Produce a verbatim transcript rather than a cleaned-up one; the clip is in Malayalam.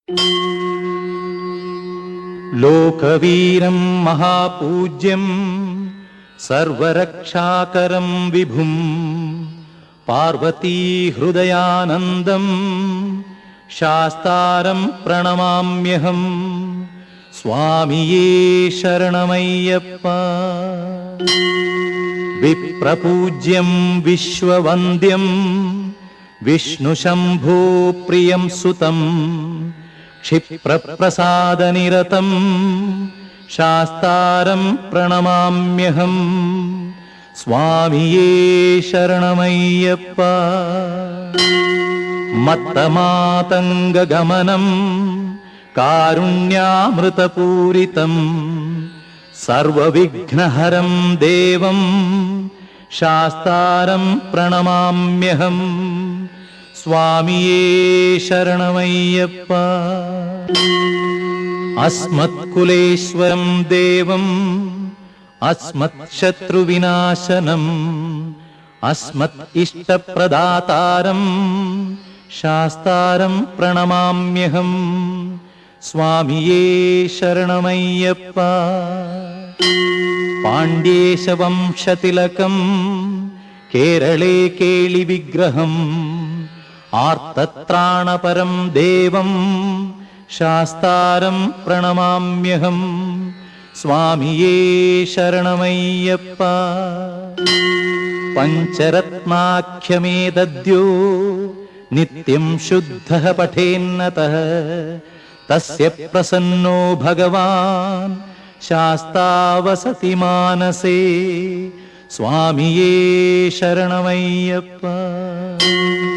ലോകവീരം മഹാപൂജ്യം സർവരക്ഷാകരം വിഭും പാർവതീ ഹൃദയാനന്ദം ശാസ്താരം പ്രണമാമ്യഹം. സ്വാമിയേ ശരണമയ്യപ്പ. വിപ്രപൂജ്യം വിശ്വവന്ദ്യം വിഷ്ണുശംഭോ പ്രിയം സുതം ക്ഷിപ്രപ്രസാദനിരതം ശാസ്താരം പ്രണമാമ്യഹം. സ്വാമിയേ ശരണമയ്യപ്പ. മത്തമാതംഗഗമനം കാരുണ്യാമൃതപൂരിതം സർവവിഘ്നഹരം ദേവം ശാസ്താരം പ്രണമാമ്യഹം. സ്വാമിയേ ശരണമയ്യപ്പ. അസ്മത്കുലേശ്വരം ദേവം അസ്മത് ശത്രുവിനാശനം അസ്മത് ഇഷ്ടപ്രദാതാരം ശാസ്താരം പ്രണമാമ്യഹം. സ്വാമിയേ ശരണമയ്യപ്പ. പാണ്ഡ്യേശവംശതിലകം കേരളേ കേളിവിഗ്രഹം ആർത്തത്രാണപരം ദേവം ശാസ്താരം പ്രണമാമ്യഹം. സ്വാമിയേ ശരണമയ്യപ്പ. പഞ്ചരത്നാഖ്യമേതദ്യോ നിത്യം ശുദ്ധഃ പഠേന്നതഃ തസ്യ പ്രസന്നോ ഭഗവാൻ ശാസ്താവസതി മാനസേ. സ്വാമിയേ ശരണമയ്യപ്പ.